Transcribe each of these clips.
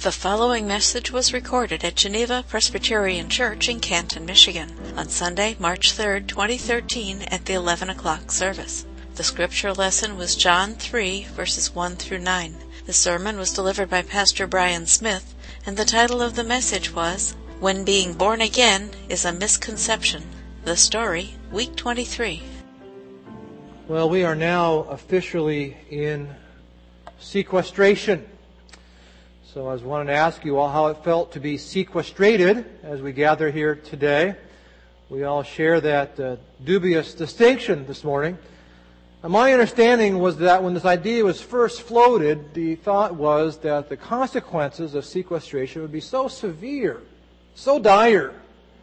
The following message was recorded at Geneva Presbyterian Church in Canton, Michigan, on Sunday, March 3, 2013, at the 11 o'clock service. The scripture lesson was John 3, verses 1 through 9. The sermon was delivered by Pastor Brian Smith, and the title of the message was, When Being Born Again is a Misconception. The story, week 23. Well, we are now officially in sequestration. So I was wanting to ask you all how it felt to be sequestrated as we gather here today. We all share that dubious distinction this morning. And my understanding was that when this idea was first floated, the thought was that the consequences of sequestration would be so severe, so dire,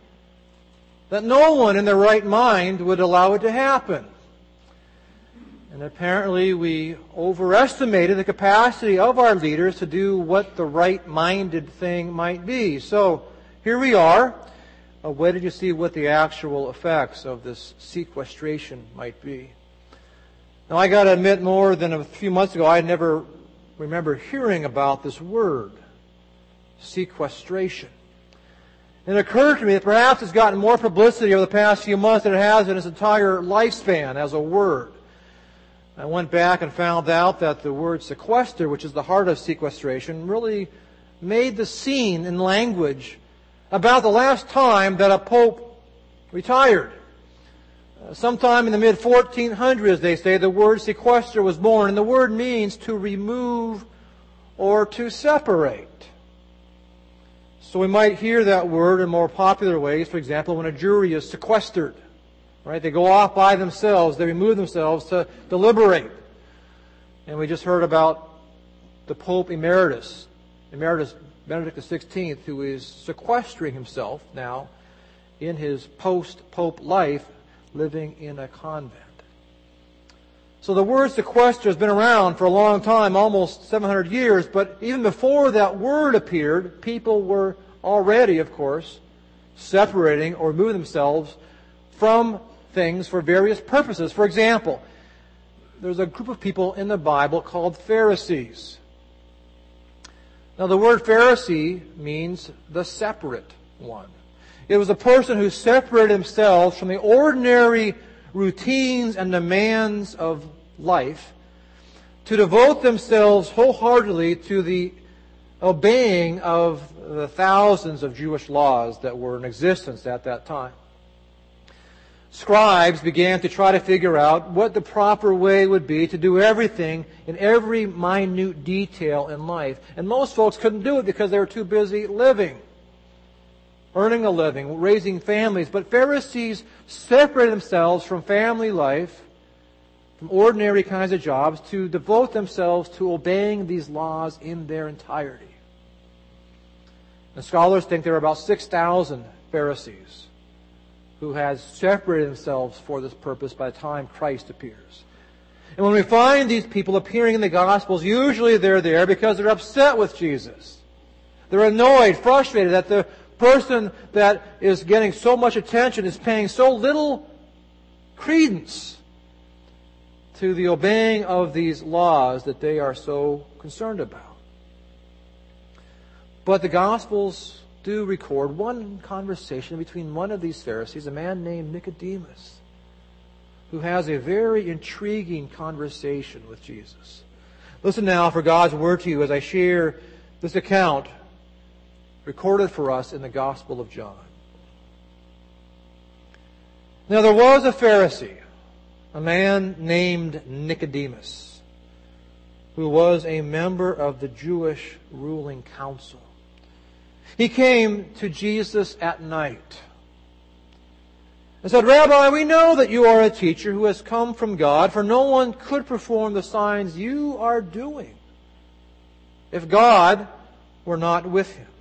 that no one in their right mind would allow it to happen. And apparently we overestimated the capacity of our leaders to do what the right-minded thing might be. So here we are, waiting to see what the actual effects of this sequestration might be. Now I got to admit, more than a few months ago, I never remember hearing about this word, sequestration. And it occurred to me that perhaps it's gotten more publicity over the past few months than it has in its entire lifespan as a word. I went back and found out that the word sequester, which is the heart of sequestration, really made the scene in language about the last time that a pope retired. Sometime in the mid-1400s, they say, the word sequester was born, and the word means to remove or to separate. So we might hear that word in more popular ways, for example, when a jury is sequestered. Right? They go off by themselves. They remove themselves to deliberate. And we just heard about the Pope Emeritus Benedict XVI, who is sequestering himself now in his post-Pope life, living in a convent. So the word sequester has been around for a long time, almost 700 years, but even before that word appeared, people were already, of course, separating or removing themselves from things for various purposes. For example, there's a group of people in the Bible called Pharisees. Now the word Pharisee means the separate one. It was a person who separated themselves from the ordinary routines and demands of life to devote themselves wholeheartedly to the obeying of the thousands of Jewish laws that were in existence at that time. Scribes began to try to figure out what the proper way would be to do everything in every minute detail in life. And most folks couldn't do it because they were too busy living, earning a living, raising families. But Pharisees separated themselves from family life, from ordinary kinds of jobs, to devote themselves to obeying these laws in their entirety. And scholars think there are about 6,000 Pharisees who has separated themselves for this purpose by the time Christ appears. And when we find these people appearing in the Gospels, usually they're there because they're upset with Jesus. They're annoyed, frustrated that the person that is getting so much attention is paying so little credence to the obeying of these laws that they are so concerned about. But the Gospels do record one conversation between one of these Pharisees, a man named Nicodemus, who has a very intriguing conversation with Jesus. Listen now for God's word to you as I share this account recorded for us in the Gospel of John. Now there was a Pharisee, a man named Nicodemus, who was a member of the Jewish ruling council. He came to Jesus at night and said, Rabbi, we know that you are a teacher who has come from God, for no one could perform the signs you are doing if God were not with him.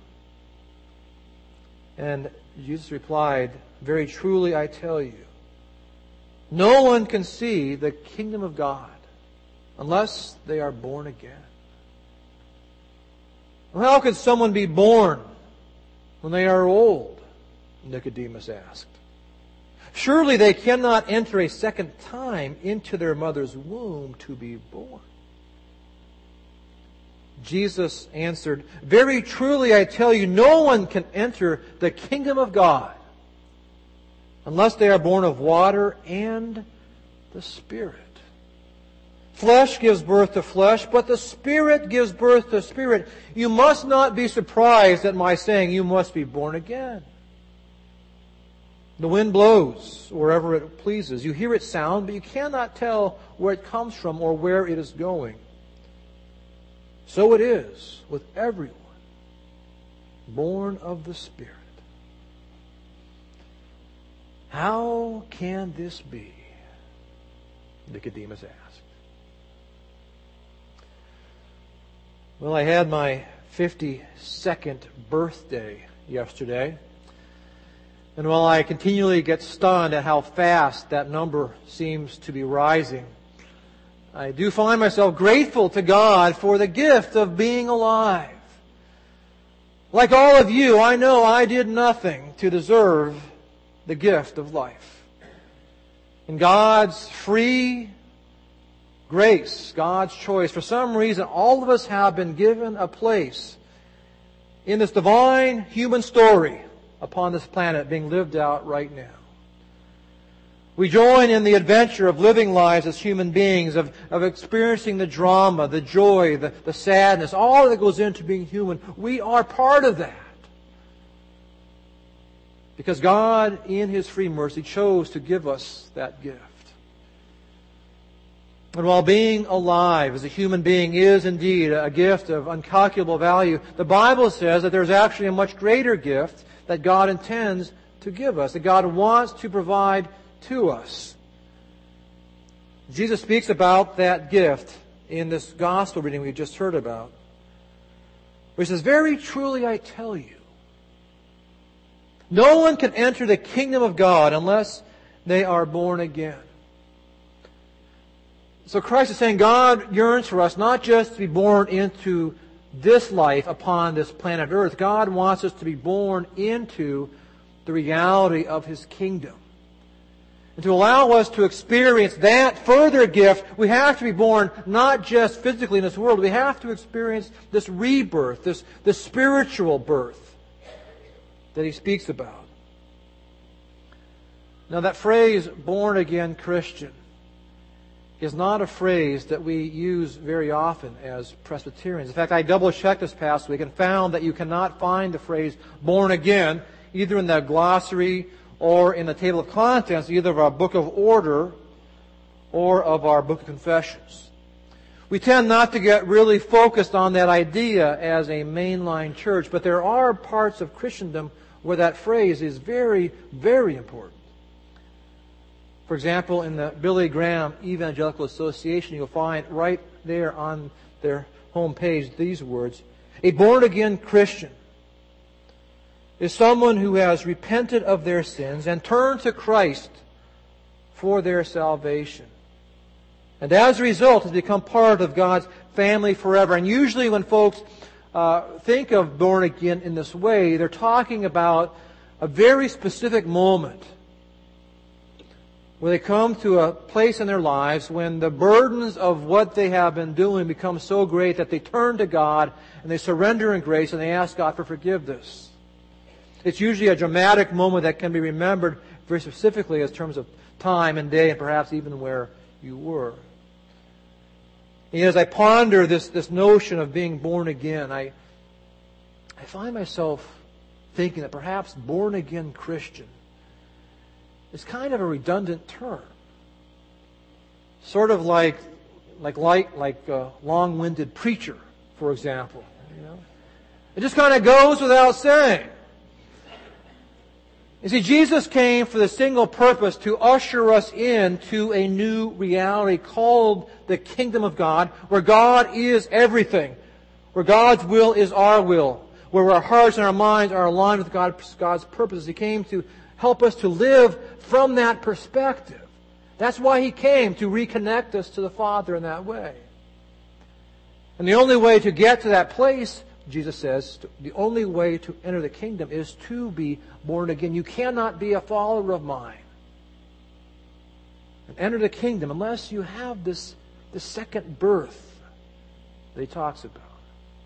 And Jesus replied, Very truly I tell you, no one can see the kingdom of God unless they are born again. Well, how could someone be born when they are old? Nicodemus asked. Surely they cannot enter a second time into their mother's womb to be born. Jesus answered, "Very truly I tell you, no one can enter the kingdom of God unless they are born of water and the Spirit. Flesh gives birth to flesh, but the Spirit gives birth to spirit. You must not be surprised at my saying, you must be born again. The wind blows wherever it pleases. You hear its sound, but you cannot tell where it comes from or where it is going. So it is with everyone born of the Spirit." "How can this be?" Nicodemus asked. Well, I had my 52nd birthday yesterday. And while I continually get stunned at how fast that number seems to be rising, I do find myself grateful to God for the gift of being alive. Like all of you, I know I did nothing to deserve the gift of life. In God's free grace, God's choice, for some reason, all of us have been given a place in this divine human story upon this planet being lived out right now. We join in the adventure of living lives as human beings, of experiencing the drama, the joy, the sadness, all that goes into being human. We are part of that. Because God, in His free mercy, chose to give us that gift. And while being alive as a human being is indeed a gift of incalculable value, the Bible says that there's actually a much greater gift that God intends to give us, that God wants to provide to us. Jesus speaks about that gift in this gospel reading we just heard about, where He says, "Very truly I tell you, no one can enter the kingdom of God unless they are born again." So Christ is saying God yearns for us not just to be born into this life upon this planet Earth. God wants us to be born into the reality of His kingdom. And to allow us to experience that further gift, we have to be born not just physically in this world. We have to experience this rebirth, this spiritual birth that He speaks about. Now that phrase, born again Christian, is not a phrase that we use very often as Presbyterians. In fact, I double-checked this past week and found that you cannot find the phrase born again either in the glossary or in the table of contents, either of our Book of Order or of our Book of Confessions. We tend not to get really focused on that idea as a mainline church, but there are parts of Christendom where that phrase is very, very important. For example, in the Billy Graham Evangelical Association, you'll find right there on their homepage these words: "A born-again Christian is someone who has repented of their sins and turned to Christ for their salvation. And as a result has become part of God's family forever." And usually when folks think of born again in this way, they're talking about a very specific moment where they come to a place in their lives when the burdens of what they have been doing become so great that they turn to God and they surrender in grace and they ask God for forgiveness. It's usually a dramatic moment that can be remembered very specifically as terms of time and day and perhaps even where you were. And as I ponder this notion of being born again, I find myself thinking that perhaps born again Christian is kind of a redundant term. Sort of like long-winded preacher, for example. You know? It just kind of goes without saying. You see, Jesus came for the single purpose to usher us into a new reality called the kingdom of God, where God is everything, where God's will is our will, where our hearts and our minds are aligned with God's purposes. He came to help us to live from that perspective. That's why He came, to reconnect us to the Father in that way. And the only way to get to that place, Jesus says, the only way to enter the kingdom is to be born again. You cannot be a follower of mine and enter the kingdom unless you have this second birth that He talks about.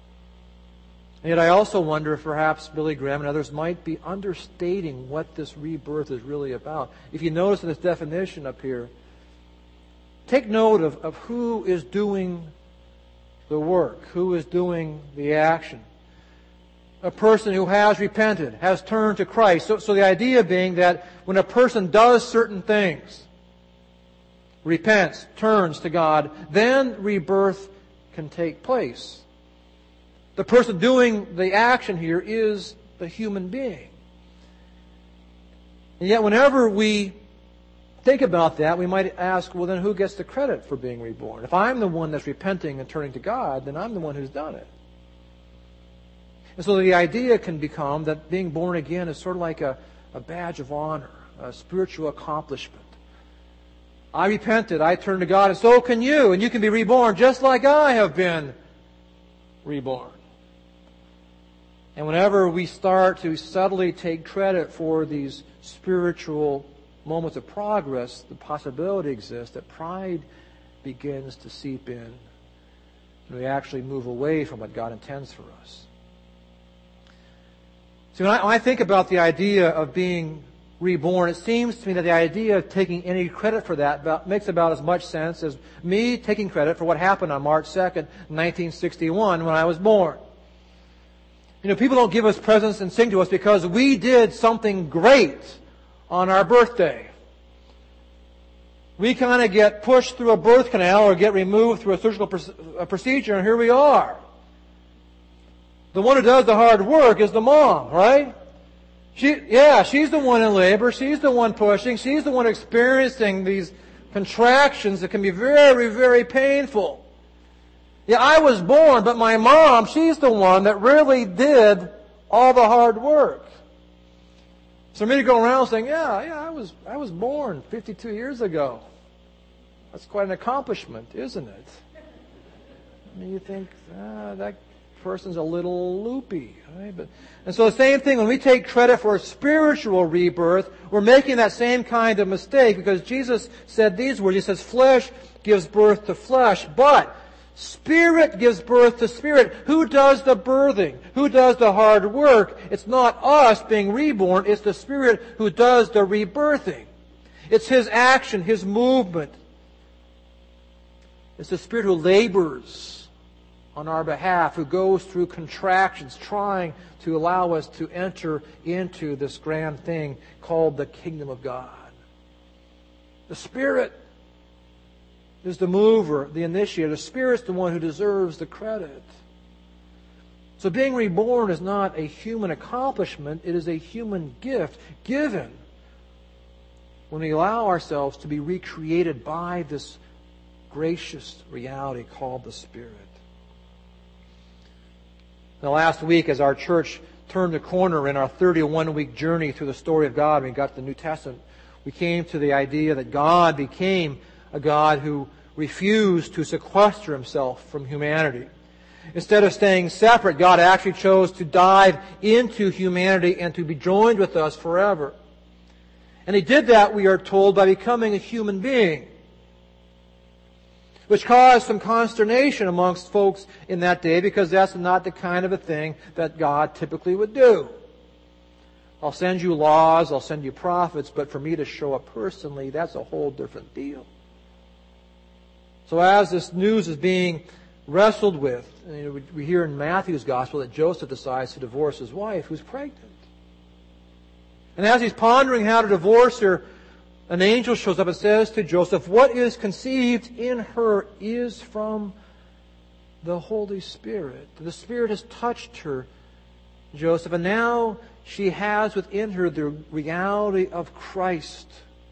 And yet I also wonder if perhaps Billy Graham and others might be understating what this rebirth is really about. If you notice in this definition up here, take note of who is doing the work, who is doing the action. A person who has repented, has turned to Christ. So the idea being that when a person does certain things, repents, turns to God, then rebirth can take place. The person doing the action here is the human being. And yet whenever we think about that, we might ask, well, then who gets the credit for being reborn? If I'm the one that's repenting and turning to God, then I'm the one who's done it. And so the idea can become that being born again is sort of like a badge of honor, a spiritual accomplishment. I repented, I turned to God, and so can you, and you can be reborn just like I have been reborn. And whenever we start to subtly take credit for these spiritual moments of progress, the possibility exists that pride begins to seep in, and we actually move away from what God intends for us. See, when I think about the idea of being reborn, it seems to me that the idea of taking any credit for that makes about as much sense as me taking credit for what happened on March 2nd, 1961, when I was born. You know, people don't give us presents and sing to us because we did something great on our birthday. We kind of get pushed through a birth canal or get removed through a surgical procedure, and here we are. The one who does the hard work is the mom, right? She's the one in labor. She's the one pushing. She's the one experiencing these contractions that can be very, very painful. Yeah, I was born, but my mom, she's the one that really did all the hard work. So for me to go around saying, I was born 52 years ago. That's quite an accomplishment, isn't it? I mean, you think, that person's a little loopy. Right? And so the same thing, when we take credit for a spiritual rebirth, we're making that same kind of mistake, because Jesus said these words. He says, flesh gives birth to flesh, but Spirit gives birth to spirit. Who does the birthing? Who does the hard work? It's not us being reborn. It's the Spirit who does the rebirthing. It's His action, His movement. It's the Spirit who labors on our behalf, who goes through contractions, trying to allow us to enter into this grand thing called the kingdom of God. The Spirit is the mover, the initiator. The Spirit's the one who deserves the credit. So being reborn is not a human accomplishment. It is a human gift given when we allow ourselves to be recreated by this gracious reality called the Spirit. Now, last week, as our church turned the corner in our 31-week journey through the story of God, we got to the New Testament, we came to the idea that God became a God who refused to sequester Himself from humanity. Instead of staying separate, God actually chose to dive into humanity and to be joined with us forever. And He did that, we are told, by becoming a human being, which caused some consternation amongst folks in that day, because that's not the kind of a thing that God typically would do. I'll send you laws, I'll send you prophets, but for me to show up personally, that's a whole different deal. So as this news is being wrestled with, we hear in Matthew's Gospel that Joseph decides to divorce his wife, who's pregnant. And as he's pondering how to divorce her, an angel shows up and says to Joseph, what is conceived in her is from the Holy Spirit. The Spirit has touched her, Joseph, and now she has within her the reality of Christ.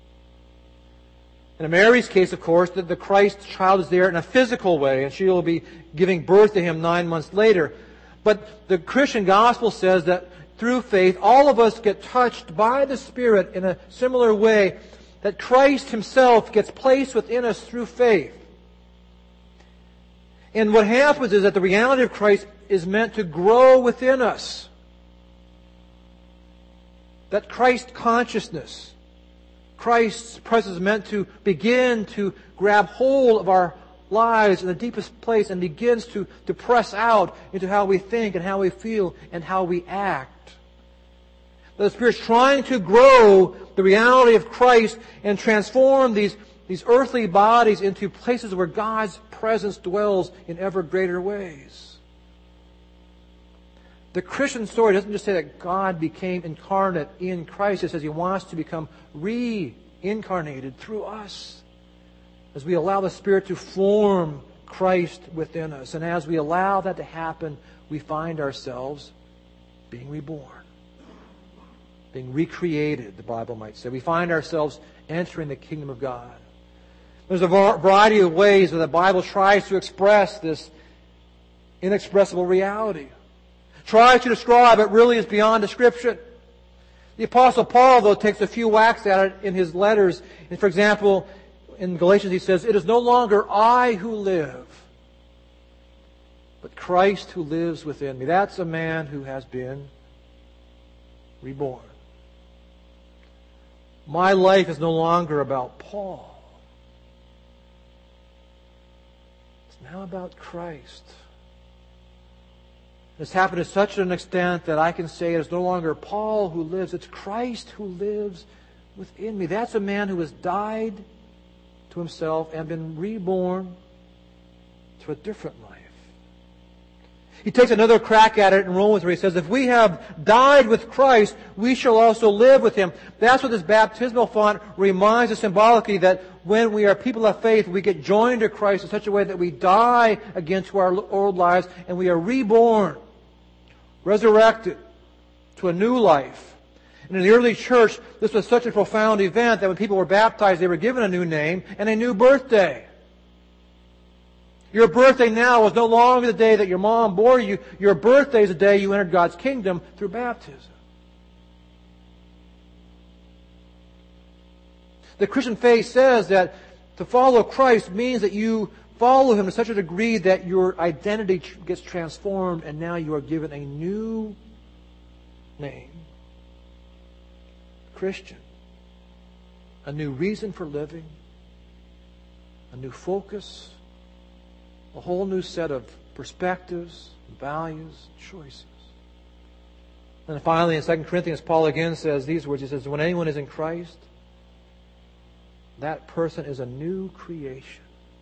In Mary's case, of course, the Christ child is there in a physical way, and she will be giving birth to Him 9 months later. But the Christian gospel says that through faith, all of us get touched by the Spirit in a similar way, that Christ Himself gets placed within us through faith. And what happens is that the reality of Christ is meant to grow within us. That Christ consciousness, Christ's presence is meant to begin to grab hold of our lies in the deepest place and begins to press out into how we think and how we feel and how we act. The Spirit's trying to grow the reality of Christ and transform these earthly bodies into places where God's presence dwells in ever greater ways. The Christian story doesn't just say that God became incarnate in Christ. It says He wants to become reincarnated through us as we allow the Spirit to form Christ within us. And as we allow that to happen, we find ourselves being reborn, being recreated, the Bible might say. We find ourselves entering the kingdom of God. There's a variety of ways that the Bible tries to express this inexpressible reality. Tries to describe it really is beyond description. The Apostle Paul, though, takes a few whacks at it in his letters. And for example, in Galatians he says, "It is no longer I who live, but Christ who lives within me." That's a man who has been reborn. My life is no longer about Paul. It's now about Christ. It's happened to such an extent that I can say it is no longer Paul who lives, it's Christ who lives within me. That's a man who has died to himself and been reborn to a different life. He takes another crack at it in Romans where he says, if we have died with Christ, we shall also live with Him. That's what this baptismal font reminds us symbolically, that when we are people of faith, we get joined to Christ in such a way that we die again to our old lives and we are reborn, resurrected to a new life. And in the early church, this was such a profound event that when people were baptized, they were given a new name and a new birthday. Your birthday now is no longer the day that your mom bore you. Your birthday is the day you entered God's kingdom through baptism. The Christian faith says that to follow Christ means that you follow Him to such a degree that your identity gets transformed and now you are given a new name. Christian. A new reason for living. A new focus. A whole new set of perspectives, values, choices. And finally, in 2 Corinthians, Paul again says these words. He says, when anyone is in Christ, that person is a new creation.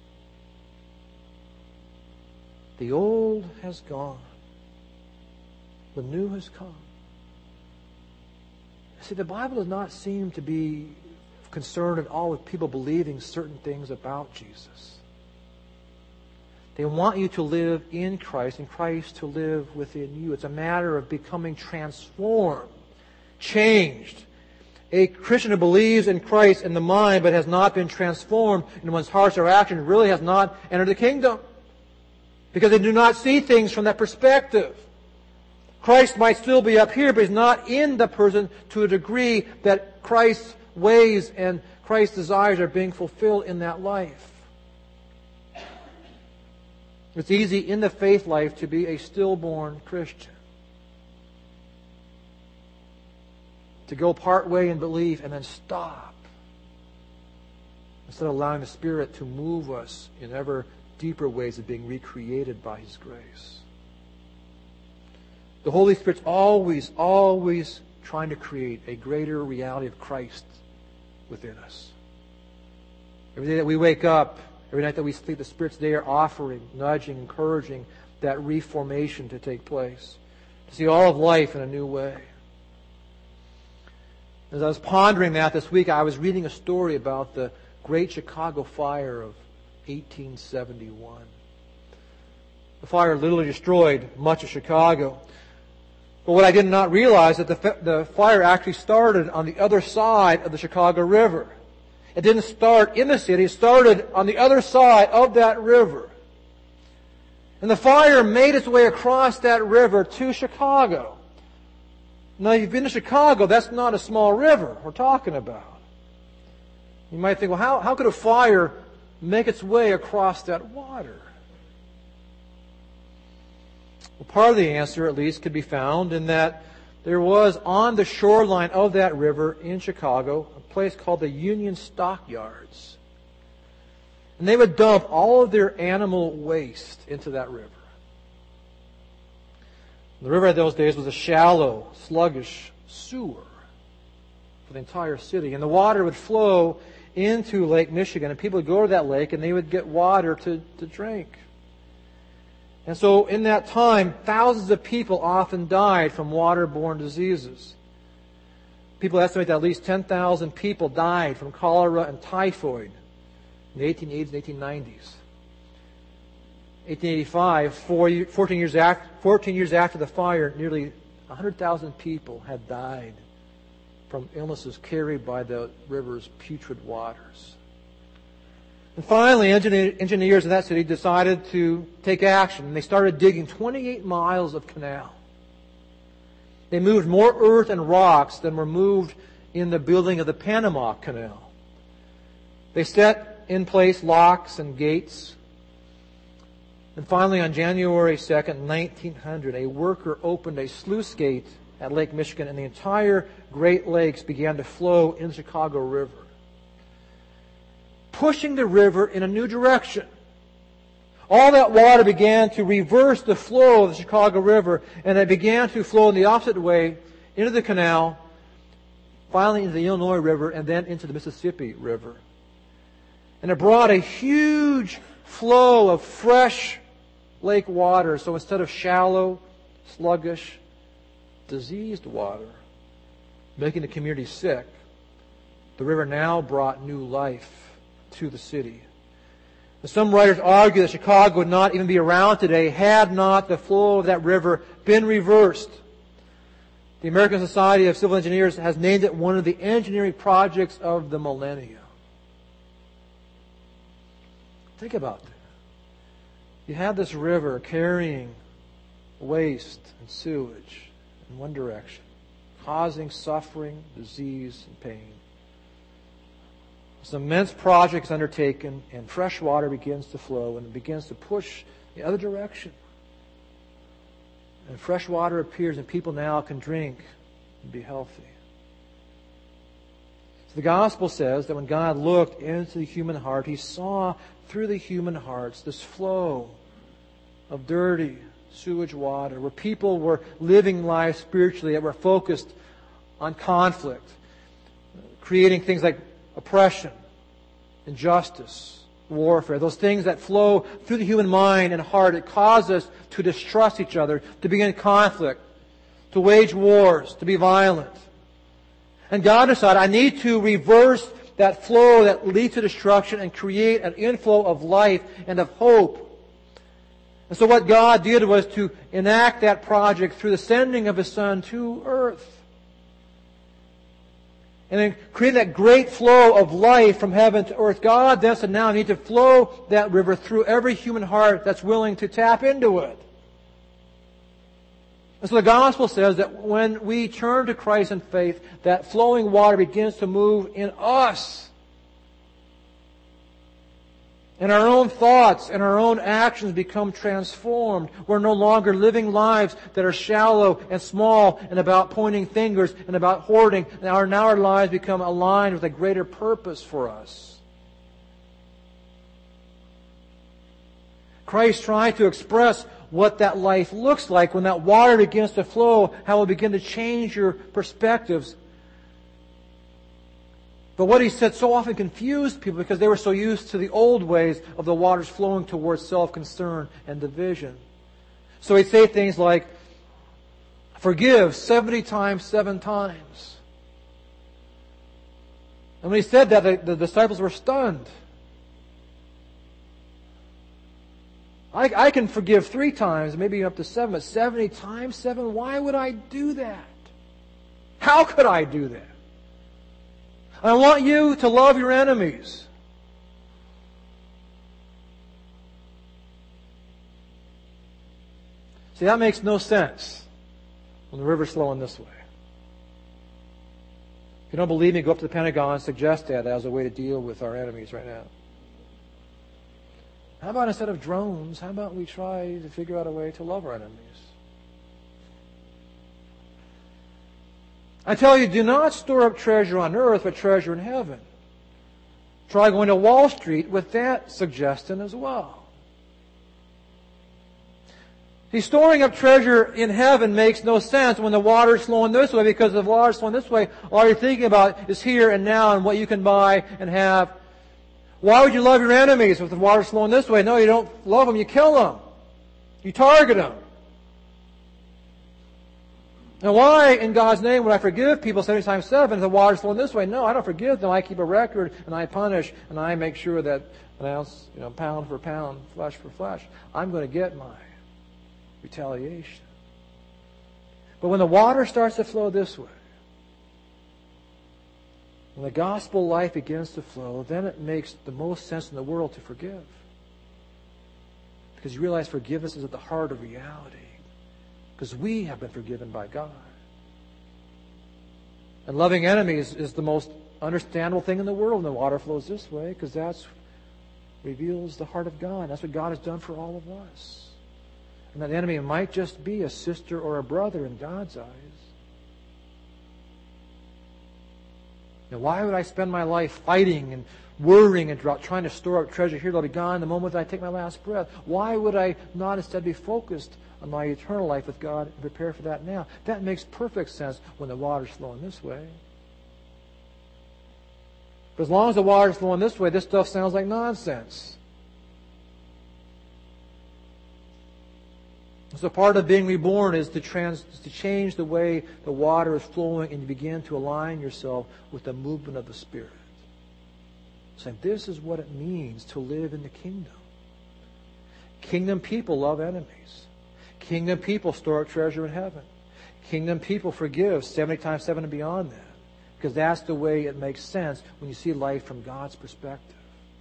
The old has gone. The new has come. See, the Bible does not seem to be concerned at all with people believing certain things about Jesus. They want you to live in Christ and Christ to live within you. It's a matter of becoming transformed, changed. A Christian who believes in Christ in the mind but has not been transformed in one's heart or action really has not entered the kingdom. Because they do not see things from that perspective. Christ might still be up here, but He's not in the person to a degree that Christ's ways and Christ's desires are being fulfilled in that life. It's easy in the faith life to be a stillborn Christian. To go part way in belief and then stop. Instead of allowing the Spirit to move us in ever deeper ways of being recreated by His grace. The Holy Spirit's always, always trying to create a greater reality of Christ within us. Every day that we wake up, every night that we sleep, the Spirit's there offering, nudging, encouraging that reformation to take place. To see all of life in a new way. As I was pondering that this week, I was reading a story about the Great Chicago Fire of 1871. The fire literally destroyed much of Chicago. But what I did not realize is that the fire actually started on the other side of the Chicago River. It didn't start in the city. It started on the other side of that river. And the fire made its way across that river to Chicago. Now, if you've been to Chicago, that's not a small river we're talking about. You might think, well, how could a fire make its way across that water? Well, part of the answer, at least, could be found in that there was on the shoreline of that river in Chicago a place called the Union Stockyards. And they would dump all of their animal waste into that river. The river in those days was a shallow, sluggish sewer for the entire city. And the water would flow into Lake Michigan, and people would go to that lake and they would get water to drink. And so in that time, thousands of people often died from waterborne diseases. People estimate that at least 10,000 people died from cholera and typhoid in the 1880s and 1890s. 1885, 14 years after the fire, nearly 100,000 people had died from illnesses carried by the river's putrid waters. And finally, engineers in that city decided to take action, and they started digging 28 miles of canal. They moved more earth and rocks than were moved in the building of the Panama Canal. They set in place locks and gates. And finally, on January 2nd, 1900, a worker opened a sluice gate at Lake Michigan, and the entire Great Lakes began to flow in the Chicago River, pushing the river in a new direction. All that water began to reverse the flow of the Chicago River, and it began to flow in the opposite way into the canal, finally into the Illinois River, and then into the Mississippi River. And it brought a huge flow of fresh lake water. So instead of shallow, sluggish, diseased water, making the community sick, the river now brought new life to the city. And some writers argue that Chicago would not even be around today had not the flow of that river been reversed. The American Society of Civil Engineers has named it one of the engineering projects of the millennium. Think about that. You have this river carrying waste and sewage in one direction, causing suffering, disease, and pain. This immense project is undertaken, and fresh water begins to flow, and it begins to push the other direction. And fresh water appears, and people now can drink and be healthy. So the gospel says that when God looked into the human heart, He saw through the human hearts this flow of dirty sewage water, where people were living lives spiritually that were focused on conflict, creating things like oppression, injustice, warfare, those things that flow through the human mind and heart that cause us to distrust each other, to begin conflict, to wage wars, to be violent. And God decided, I need to reverse that flow that leads to destruction and create an inflow of life and of hope. And so what God did was to enact that project through the sending of His Son to earth. And then creating that great flow of life from heaven to earth. God then said, now I need to flow that river through every human heart that's willing to tap into it. And so the gospel says that when we turn to Christ in faith, that flowing water begins to move in us. And our own thoughts and our own actions become transformed. We're no longer living lives that are shallow and small and about pointing fingers and about hoarding. Now our lives become aligned with a greater purpose for us. Christ trying to express what that life looks like when that water begins to flow, how it will begin to change your perspectives. But what He said so often confused people because they were so used to the old ways of the waters flowing towards self-concern and division. So He'd say things like, forgive 70 times, 7 times. And when He said that, the disciples were stunned. I can forgive 3 times, maybe up to 7, but 70 times 7? Why would I do that? How could I do that? I want you to love your enemies. See, that makes no sense when the river's flowing this way. If you don't believe me, go up to the Pentagon and suggest that as a way to deal with our enemies right now. How about instead of drones, how about we try to figure out a way to love our enemies? I tell you, do not store up treasure on earth, but treasure in heaven. Try going to Wall Street with that suggestion as well. See, storing up treasure in heaven makes no sense when the water's flowing this way, because if the water's flowing this way, all you're thinking about is here and now and what you can buy and have. Why would you love your enemies if the water's flowing this way? No, you don't love them, you kill them. You target them. Now why, in God's name, would I forgive people 70 times 7 if the water's flowing this way? No, I don't forgive them. I keep a record, and I punish, and I make sure that an ounce, pound for pound, flesh for flesh, I'm going to get my retaliation. But when the water starts to flow this way, when the gospel life begins to flow, then it makes the most sense in the world to forgive. Because you realize forgiveness is at the heart of reality. Because we have been forgiven by God. And loving enemies is the most understandable thing in the world when the water flows this way, because that reveals the heart of God. That's what God has done for all of us. And that enemy might just be a sister or a brother in God's eyes. Now, why would I spend my life fighting and worrying and trying to store up treasure here that'll be gone the moment that I take my last breath? Why would I not instead be focused on my eternal life with God and prepare for that now? That makes perfect sense when the water's flowing this way. But as long as the water's flowing this way, this stuff sounds like nonsense. So part of being reborn is to change the way the water is flowing, and you begin to align yourself with the movement of the Spirit. Saying, this is what it means to live in the kingdom. Kingdom people love enemies. Kingdom people store up treasure in heaven. Kingdom people forgive 70 times 7 and beyond that. Because that's the way it makes sense when you see life from God's perspective.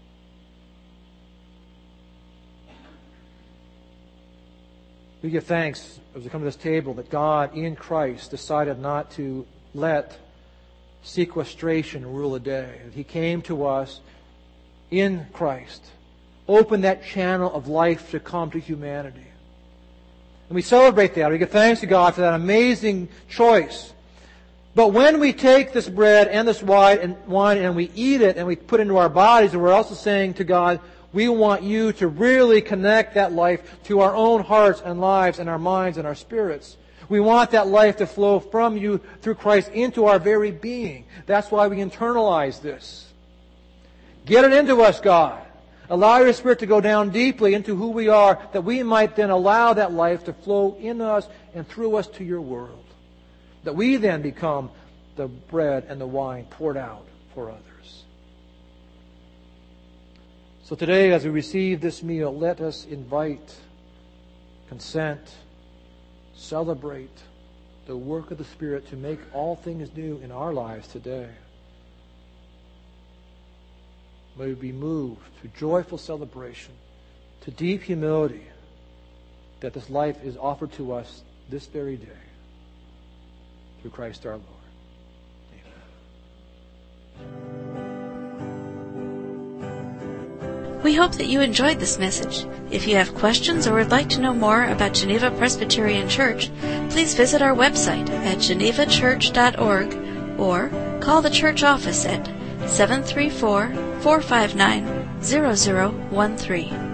We give thanks as we come to this table that God in Christ decided not to let sequestration rule the day. He came to us in Christ, opened that channel of life to come to humanity. And we celebrate that. We give thanks to God for that amazing choice. But when we take this bread and this wine and we eat it and we put it into our bodies, and we're also saying to God, we want you to really connect that life to our own hearts and lives and our minds and our spirits. We want that life to flow from you through Christ into our very being. That's why we internalize this. Get it into us, God. Allow your Spirit to go down deeply into who we are, that we might then allow that life to flow in us and through us to your world. That we then become the bread and the wine poured out for others. So today, as we receive this meal, let us invite, consent, celebrate the work of the Spirit to make all things new in our lives today. May we be moved to joyful celebration, to deep humility, that this life is offered to us this very day through Christ our Lord. Amen. We hope that you enjoyed this message. If you have questions or would like to know more about Geneva Presbyterian Church, please visit our website at genevachurch.org or call the church office at 734-459-0013.